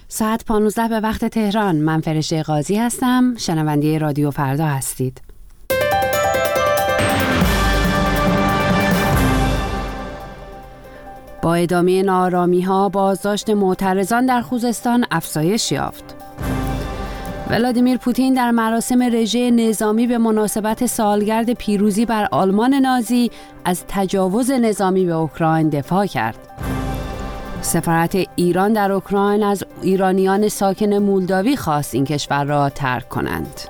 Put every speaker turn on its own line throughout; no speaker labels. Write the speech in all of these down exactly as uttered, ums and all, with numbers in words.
ساعت پانزده به وقت تهران. من فرشته قاضی هستم. شنونده رادیو فردا هستید. با ادامه ناآرامی‌ها بازداشت معترضان در خوزستان افزایش یافت. ولادیمیر پوتین در مراسم رژه نظامی به مناسبت سالگرد پیروزی بر آلمان نازی از تجاوز نظامی به اوکراین دفاع کرد. سفارت ایران در اوکراین از ایرانیان ساکن مولداوی خواست این کشور را ترک کنند.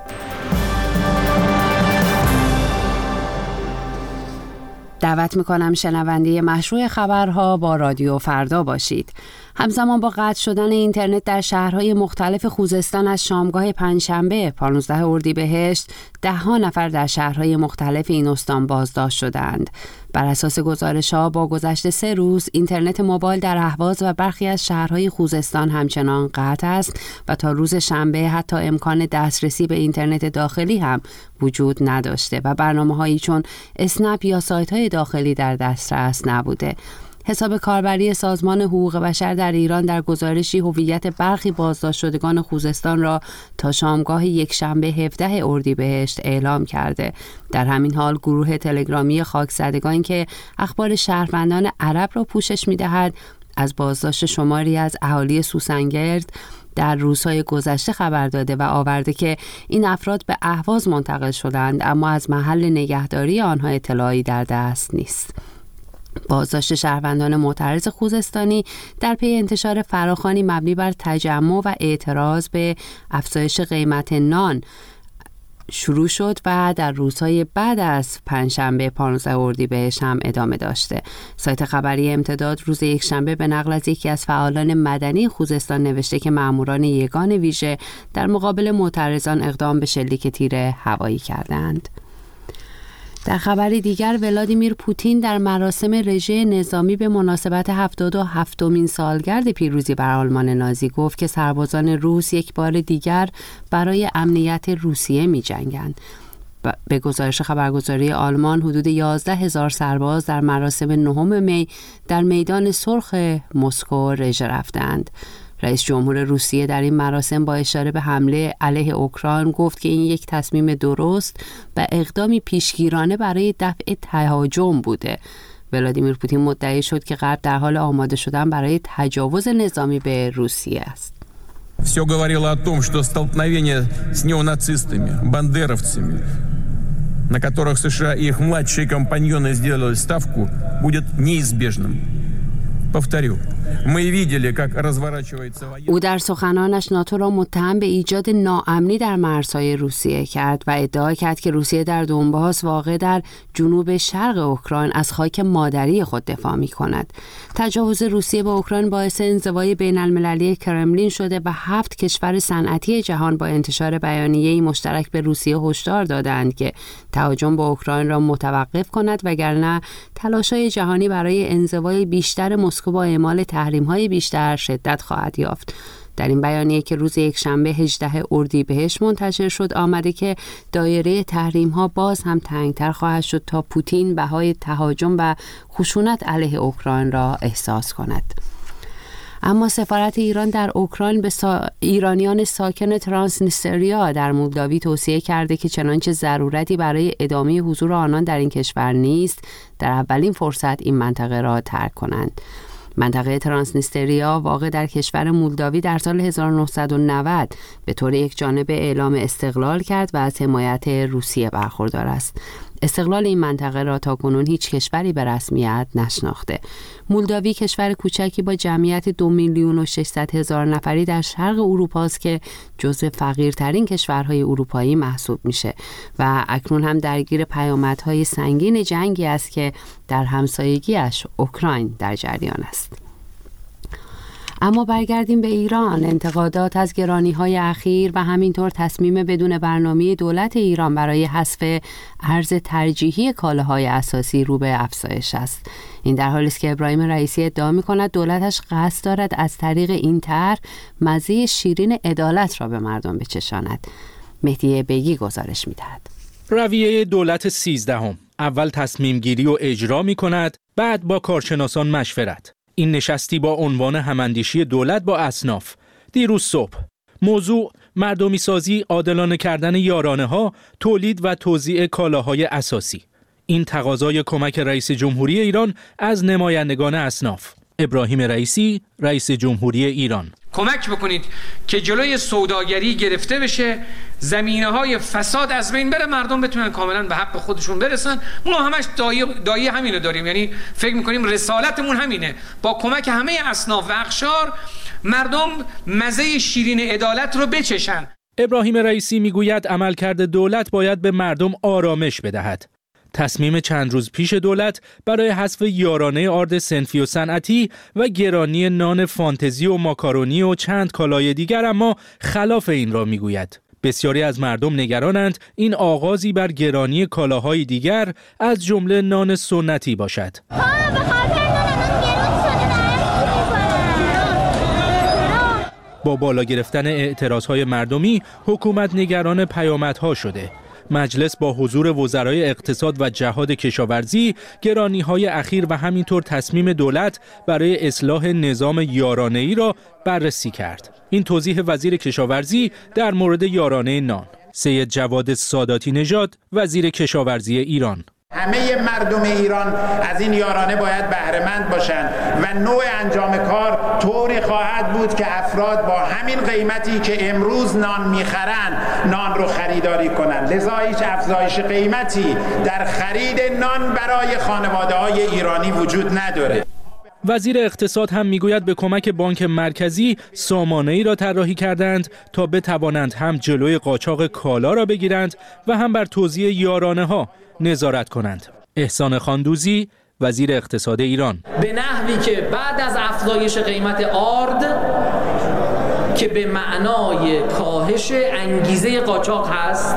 دعوت میکنم شنونده مشروع خبرها با رادیو فردا باشید. همزمان با قطع شدن اینترنت در شهرهای مختلف خوزستان از شامگاه پنجشنبه پانزده اردیبهشت، ده ها نفر در شهرهای مختلف این استان بازداشت شدند. بر اساس گزارش‌ها با گذشت سه روز اینترنت موبایل در اهواز و برخی از شهرهای خوزستان همچنان قطع است و تا روز شنبه حتی امکان دسترسی به اینترنت داخلی هم وجود نداشته و برنامه‌هایی چون اسنپ یا سایت‌های داخلی در دسترس نبوده. حساب کاربری سازمان حقوق بشر در ایران در گزارشی هویت برخی بازداشت شدگان خوزستان را تا شامگاه یکشنبه هفدهم اردیبهشت اعلام کرده. در همین حال گروه تلگرامی خاکزدگان که اخبار شهروندان عرب را پوشش می‌دهد از بازداشت شماری از اهالی سوسنگرد در روزهای گذشته خبر داده و آورده که این افراد به اهواز منتقل شدند اما از محل نگهداری آنها اطلاعی در دست نیست. بازداشت شهروندان معترض خوزستانی در پی انتشار فراخوانی مبنی بر تجمع و اعتراض به افزایش قیمت نان شروع شد و در روزهای بعد از پنجشنبه پانزده اردیبهشت هم ادامه داشته. سایت خبری امتداد روز یکشنبه به نقل از یکی از فعالان مدنی خوزستان نوشته که ماموران یگان ویژه در مقابل معترضان اقدام به شلیک تیر هوایی کردند. در خبری دیگر ولادیمیر پوتین در مراسم رژه نظامی به مناسبت هفتاد و هفتمین سالگرد پیروزی بر آلمان نازی گفت که سربازان روس یک بار دیگر برای امنیت روسیه می جنگند. به گزارش خبرگزاری آلمان حدود یازده هزار سرباز در مراسم نهم می در میدان سرخ مسکو رژه رفتند. رئیس جمهور روسیه در این مراسم با اشاره به حمله علیه اوکراین گفت که این یک تصمیم درست و اقدامی پیشگیرانه برای دفع تهاجم بوده. ولادیمیر پوتین مدعی شد که غرب در حال آماده شدن برای تجاوز نظامی به روسیه است.
Все говорило о том, что столкновение с неонацистами, бандеровцами, на которых США и их младшие компаньоны сделали ставку, будет неизбежным. Повторю.
او در سخنانش ناتو را متهم به ایجاد ناامنی در مرزهای روسیه کرد و ادعا کرد که روسیه در دونباس واقع در جنوب شرق اوکراین از خاک مادری خود دفاع می کند. تجاوز روسیه به اوکراین باعث انزوای بین المللی کرملین شده و هفت کشور صنعتی جهان با انتشار بیانیه‌ای مشترک به روسیه هشدار دادند که تهاجم به اوکراین را متوقف کند وگرنه تلاش‌های جهانی برای انزوای بیشتر مسکو با اعمال تحریم‌های بیشتر شدت خواهد یافت. در این بیانیه که روز یکشنبه هجدهم اردیبهشت منتشر شد آمده که دایره تحریم‌ها باز هم تنگتر خواهد شد تا پوتین بهای تهاجم و خشونت علیه اوکراین را احساس کند. اما سفارت ایران در اوکراین به سا... ایرانیان ساکن ترانسنیستریا در مولداوی توصیه کرده که چنانچه ضرورتی برای ادامه حضور آنان در این کشور نیست، در اولین فرصت این منطقه را ترک کنند. منطقه ترانسنیستریا واقع در کشور مولداوی در سال هزار و نهصد و نود به طور یکجانبه اعلام استقلال کرد و از حمایت روسیه برخوردار است. استقلال این منطقه را تاکنون هیچ کشوری به رسمیت نشناخته. مولداوی کشور کوچکی با جمعیت دو میلیون و ششصد هزار نفری در شرق اروپا است که جزو فقیرترین کشورهای اروپایی محسوب میشه و اکنون هم درگیر پیامدهای سنگین جنگی است که در همسایگیش اوکراین در جریان است. اما برگردیم به ایران. انتقادات از گرانی‌های اخیر و همینطور تصمیم بدون برنامه دولت ایران برای حذف ارز ترجیحی کالاهای اساسی رو به افزایش است. این در حالی است که ابراهیم رئیسی ادعا می‌کند دولتش قصد دارد از طریق این طرح مزه شیرین عدالت را به مردم بچشاند. مهدی بیگی گزارش می‌دهد.
رویه دولت سیزدهم اول تصمیم گیری و اجرا می‌کند، بعد با کارشناسان مشورت. این نشستی با عنوان هماندیشی دولت با اصناف دیروز صبح. موضوع مردمی سازی، عادلانه کردن یارانه ها، تولید و توزیع کالاهای اساسی. این تقاضای کمک رئیس جمهوری ایران از نمایندگان اصناف. ابراهیم رئیسی، رئیس جمهوری ایران:
کمک بکنید که جلوی سوداگری گرفته بشه، زمینه‌های فساد از بین بره، مردم بتونن کاملا به حق خودشون برسن. ما همش دایی دایی همینو داریم، یعنی فکر می‌کنیم رسالتمون همینه، با کمک همه اصناف و اقشار مردم مزه شیرین عدالت رو بچشن.
ابراهیم رئیسی میگوید عملکرد دولت باید به مردم آرامش بدهد. تصمیم چند روز پیش دولت برای حذف یارانه آرد صنفی و صنعتی و گرانی نان فانتزی و ماکارونی و چند کالای دیگر اما خلاف این را میگوید. بسیاری از مردم نگرانند این آغازی بر گرانی کالاهای دیگر از جمله نان سنتی باشد. با بالا گرفتن اعتراضهای مردمی حکومت نگران پیامدها شده. مجلس با حضور وزرای اقتصاد و جهاد کشاورزی گرانی‌های اخیر و همینطور تصمیم دولت برای اصلاح نظام یارانه‌ای را بررسی کرد. این توضیح وزیر کشاورزی در مورد یارانه نان. سید جواد ساداتی نژاد، وزیر کشاورزی ایران:
همه مردم ایران از این یارانه باید بهره‌مند باشند و نوع انجام کار طوری خواهد بود که افراد با همین قیمتی که امروز نان میخرن نان رو خریداری کنند. لذا هیچ افزایش قیمتی در خرید نان برای خانواده‌های ایرانی وجود نداره.
وزیر اقتصاد هم میگوید به کمک بانک مرکزی سامانه‌ای را طراحی کردند تا بتوانند هم جلوی قاچاق کالا را بگیرند و هم بر توزیع یارانه‌ها نظارت کنند. احسان خاندوزی، وزیر اقتصاد ایران:
به نحوی که بعد از افزایش قیمت آرد که به معنای کاهش انگیزه قاچاق هست،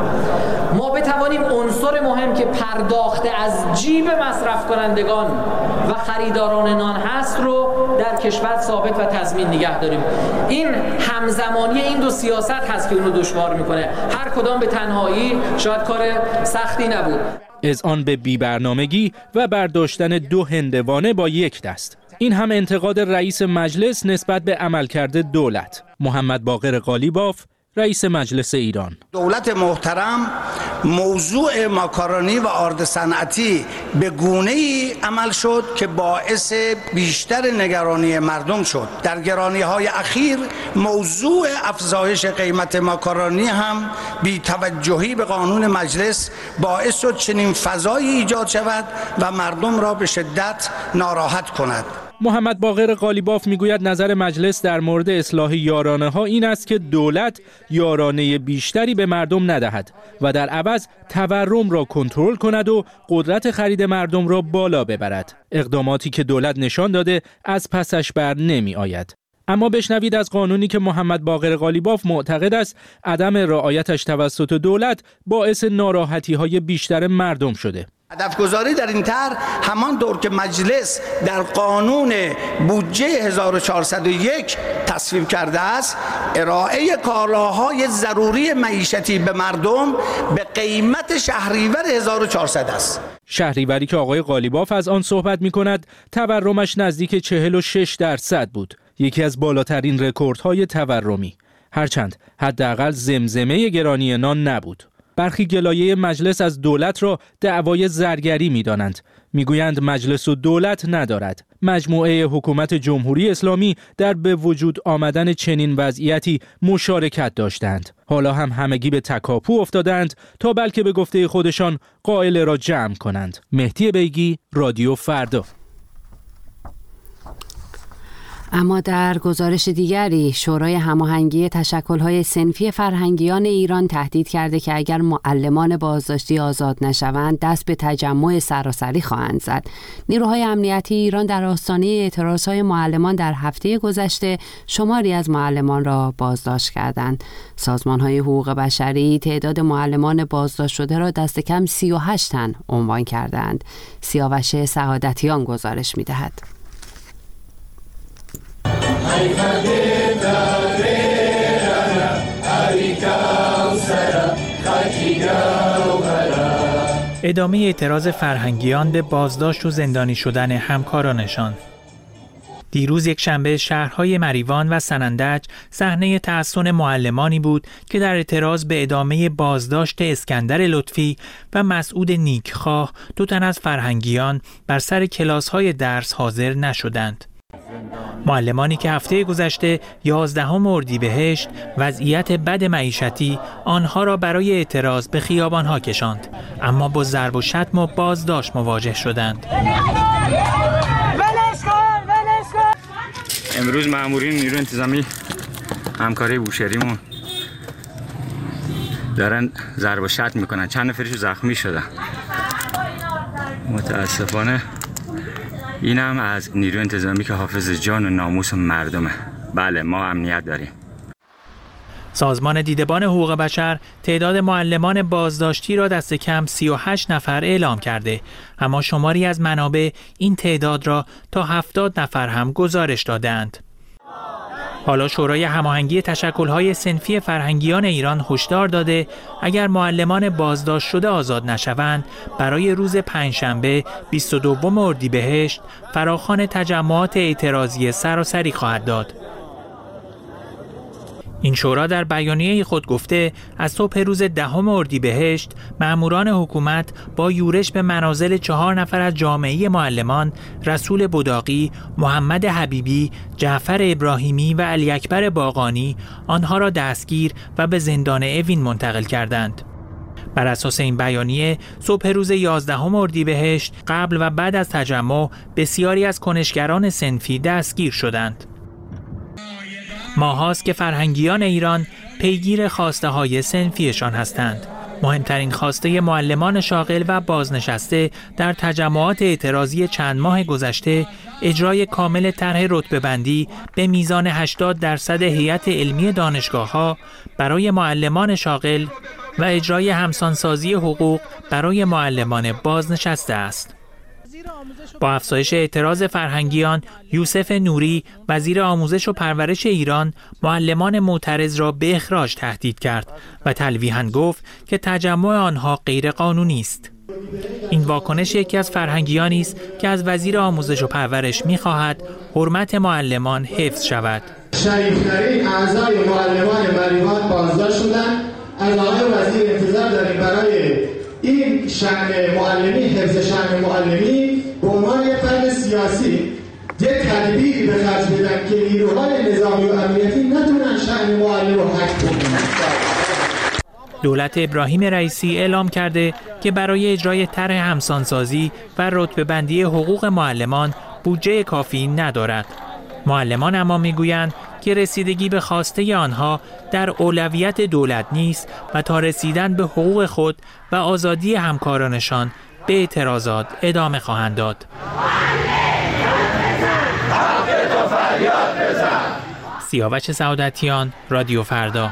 ما بتوانیم عنصر مهم که پرداخت از جیب مصرف کنندگان و خریداران نان هست رو در کشور ثابت و تضمین نگه داریم. این همزمانی این دو سیاست هست که اونو دشوار میکنه. هر کدام به تنهایی شاید کار سختی نبود.
اذعان به بی‌برنامگی و برداشتن دو هندوانه با یک دست. این هم انتقاد رئیس مجلس نسبت به عملکرد دولت. محمد باقر قالیباف، رئیس مجلس ایران:
دولت محترم موضوع ماکارونی و آرد صنعتی به گونه‌ای عمل شد که باعث بیشتر نگرانی مردم شد. در گرانی‌های اخیر موضوع افزایش قیمت ماکارونی هم بی توجهی به قانون مجلس باعث شد چنین فضایی ایجاد شود و مردم را به شدت ناراحت کند.
محمد باقر قالیباف میگوید نظر مجلس در مورد اصلاح یارانه ها این است که دولت یارانه بیشتری به مردم ندهد و در عوض تورم را کنترل کند و قدرت خرید مردم را بالا ببرد. اقداماتی که دولت نشان داده از پسش بر نمی آید. اما بشنوید از قانونی که محمد باقر قالیباف معتقد است عدم رعایتش توسط دولت باعث ناراحتی‌های بیشتر مردم شده.
هدفگذاری در این طرح همان دور که مجلس در قانون بودجه هزار و چهارصد و یک تصویب کرده است، ارائه کالاهای ضروری معیشتی به مردم به قیمت شهریور هزار و چهارصد است.
شهریوری که آقای قالیباف از آن صحبت می کند تورمش نزدیک چهل و شش درصد بود، یکی از بالاترین رکوردهای تورمی، هرچند حداقل زمزمه گرانی نان نبود. برخی گلایه مجلس از دولت را دعوای زرگری می‌دانند. میگویند مجلس و دولت ندارد. مجموعه حکومت جمهوری اسلامی در به وجود آمدن چنین وضعیتی مشارکت داشتند. حالا هم همگی به تکاپو افتادند تا بلکه به گفته خودشان قائل را جمع کنند. مهدی بیگی، رادیو فردا.
اما در گزارش دیگری شورای هماهنگی تشکل‌های صنفی فرهنگیان ایران تهدید کرده که اگر معلمان بازداشتی آزاد نشوند دست به تجمع سراسری خواهند زد. نیروهای امنیتی ایران در آستانه اعتراضهای معلمان در هفته گذشته شماری از معلمان را بازداشت کردند. سازمان‌های حقوق بشری تعداد معلمان بازداشت شده را دست کم سی و هشت تن عنوان کردند. سیاوش سعادتیان گزارش می‌دهد.
ادامه اعتراض فرهنگیان به بازداشت و زندانی شدن همکارانشان. دیروز یک شنبه شهرهای مریوان و سنندج صحنه تحصن معلمانی بود که در اعتراض به ادامه بازداشت اسکندر لطفی و مسعود نیکخواه، دو تن از فرهنگیان، بر سر کلاس‌های درس حاضر نشدند. معلمانی که هفته گذشته یازدهم اردیبهشت وضعیت بد معیشتی آنها را برای اعتراض به خیابان‌ها کشاند، اما با ضرب و شتم و بازداشت مواجه شدند.
امروز مامورین نیروی انتظامی همکاری بوشهریمون دارن ضرب و شتم میکنن، چند نفرشون زخمی شدن. متاسفانه اینم از نیروی انتظامی که حافظ جان و ناموس مردمه. بله، ما امنیت داریم.
سازمان دیدبان حقوق بشر تعداد معلمان بازداشتی را دست کم سی و هشت نفر اعلام کرده، اما شماری از منابع این تعداد را تا هفتاد نفر هم گزارش دادند. حالا شورای هماهنگی تشکل‌های صنفی فرهنگیان ایران هشدار داده اگر معلمان بازداشت شده آزاد نشوند، برای روز پنجشنبه بیست و دوم اردیبهشت فراخوان تجمعات اعتراضی سراسری خواهد داد. این شورا در بیانیه خود گفته از صبح روز دهم اردیبهشت مأموران حکومت با یورش به منازل چهار نفر از جامعه معلمان، رسول بداقی، محمد حبیبی، جعفر ابراهیمی و علی اکبر باقانی آنها را دستگیر و به زندان اوین منتقل کردند. بر اساس این بیانیه صبح روز یازدهم اردیبهشت قبل و بعد از تجمع بسیاری از کنشگران صنفی دستگیر شدند. ماهاست که فرهنگیان ایران پیگیر خواسته های صنفیشان هستند. مهمترین خواسته معلمان شاغل و بازنشسته در تجمعات اعتراضی چند ماه گذشته اجرای کامل طرح رتبه‌بندی به میزان هشتاد درصد هیئت علمی دانشگاه‌ها برای معلمان شاغل و اجرای همسانسازی حقوق برای معلمان بازنشسته است. با افزایش اعتراض فرهنگیان، یوسف نوری وزیر آموزش و پرورش ایران معلمان معترض را به اخراج تهدید کرد و تلویحاً گفت که تجمع آنها غیر قانونی است. این واکنش یکی از فرهنگیانی است که از وزیر آموزش و پرورش می‌خواهد حرمت معلمان حفظ شود.
شریفترین اعضای معلمان مریوان بازداشت شدند. از آقای وزیر انتظار داریم برای این شأن معلمی، حفظ شأن معلمی به عنوان یک فرد سیاسی یک تدبیری به خرج بدن که نیروهای نظامی و امنیتی نتونن شأن معلم رو حک کنن.
دولت ابراهیم رئیسی اعلام کرده که برای اجرای طرح همسانسازی و رتبه‌بندی حقوق معلمان بودجه کافی ندارد. معلمان اما میگویند که رسیدگی به خواسته آنها در اولویت دولت نیست و تا رسیدن به حقوق خود و آزادی همکارانشان به اعتراضات ادامه خواهند داد. سیاوش سعادتیان، رادیو فردا.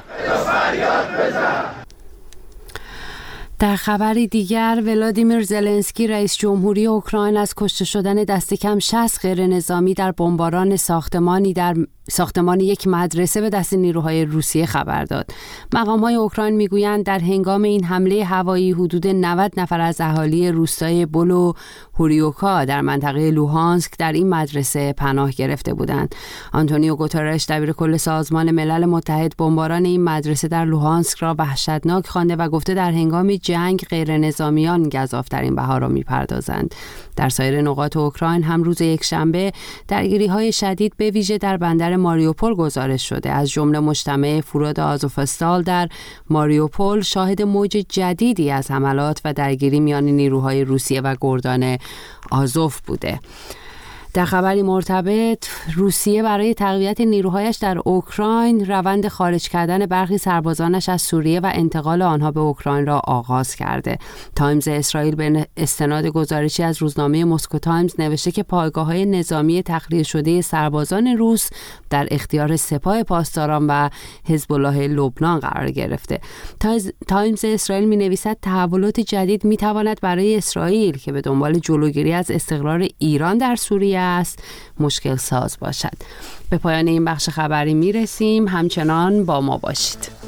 در خبری دیگر، ولادیمیر زلنسکی رئیس جمهوری اوکراین از کشته شدن دست کم شصت غیر نظامی در بمباران ساختمانی در ساختمان یک مدرسه به دست نیروهای روسیه خبر داد. مقام‌های اوکراین میگویند در هنگام این حمله هوایی حدود نود نفر از اهالی روستای بولو هوریوکا در منطقه لوهانسک در این مدرسه پناه گرفته بودند. آنتونیو گوترش دبیرکل سازمان ملل متحد بمباران این مدرسه در لوهانسک را وحشتناک خوانده و گفته در هنگام جنگ غیر نظامیان گزاف‌ترین بها را می‌پردازند. در سایر نقاط اوکراین هم روز یکشنبه درگیری‌های شدید به ویژه در بندر ماریوپول گزارش شده. از جمله مجتمع فرود آزوفستال در ماریوپول شاهد موج جدیدی از حملات و درگیری میان نیروهای روسیه و گردان آزوف بوده. در خبری مرتبط، روسیه برای تقویت نیروهایش در اوکراین روند خارج کردن برخی سربازانش از سوریه و انتقال آنها به اوکراین را آغاز کرده. تایمز اسرائیل به استناد گزارشی از روزنامه مسکو تایمز نوشته که پایگاه‌های نظامی تخلیه شده سربازان روس در اختیار سپاه پاسداران و حزب الله لبنان قرار گرفته. تایمز اسرائیل می‌نویسد تحولات جدید می‌تواند برای اسرائیل که به دنبال جلوگیری از استقرار ایران در سوریه است مشکل ساز باشد. به پایان این بخش خبری میرسیم. همچنان با ما باشید.